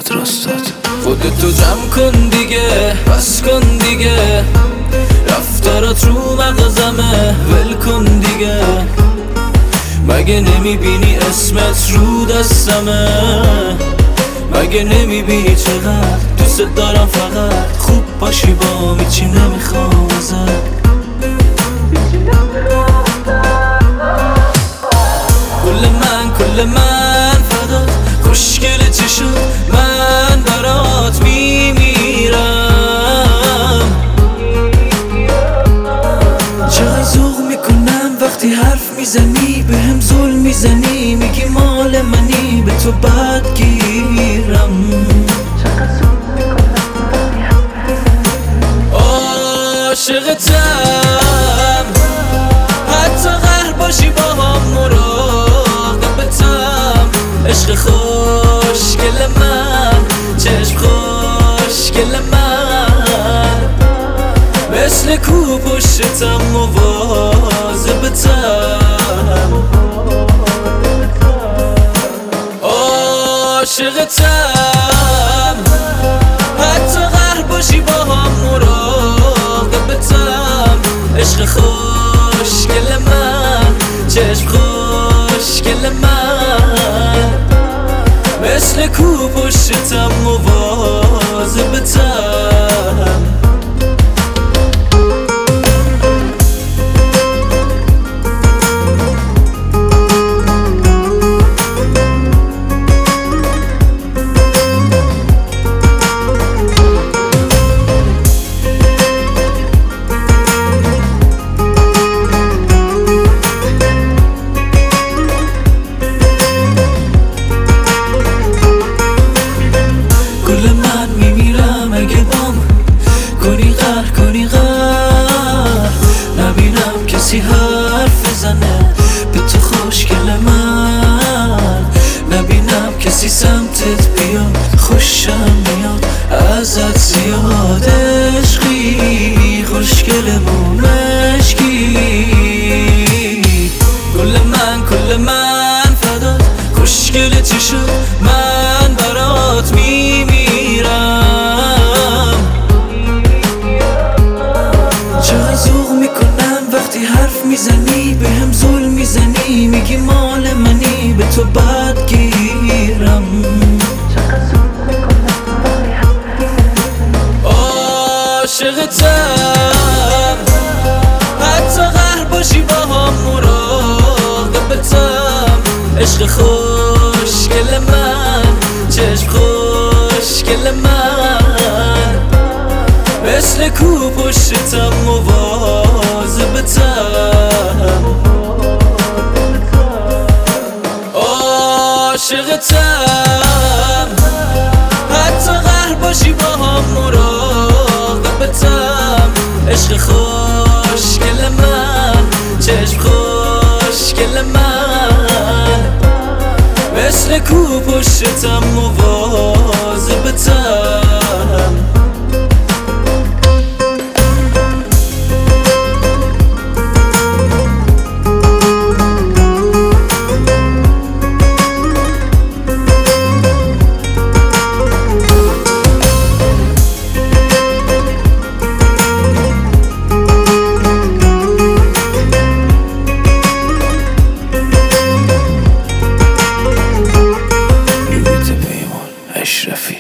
میاد راستات. خودتو جمع کن دیگه، بس کن دیگه، رفتارات رو مغزمه، ول کن دیگه. مگه نمیبینی اسمت رو دستمه؟ مگه نمیبینی چقدر دوست دارم؟ فقط خوب باشی با هیچی نمیخوام ازت. کل من فدات، خوشگل چی شد من برات میمیرم. چقدر ذوق میکنم وقتی حرف میزنی، بهم ظلم میزنی، میگی مال منی، به تو بدگیرم. عاشقتم، حتی قهر باشی با هم مراقبتم. عشق خوشگل من، چشم خوشگل من، مثل کو پشتم مواظبتم. عاشقتم، حتی قهر باشی با هم مراقبتم. عشق خوشگل من، چشم خوشگل من، مثل کو پشتم مواظبتم. نبینم کسی حرف بزنه به تو خوشگل من، نبینم کسی سمتت بیاد، خوشم میاد ازت زیاد. عشقی خوشگلمون مشکی، کل من فدات، خوشگل چی شد من برات میمیرم. حرف میزنی بهم ظلم میزنی، میگی مال منی، به تو بدگیرم. عاشقتم، حتی قهر باشی با هم مراقبتم. عشق خوشگل من، چشم خوشگل من، مثل کو پشتم مواظبتم. عاشقتم، حتی قهر باشی با هم مراقبتم. عشق خوشگل من، چشم خوشگل من، مثل کو پشتم مواظبتم. اشرفی.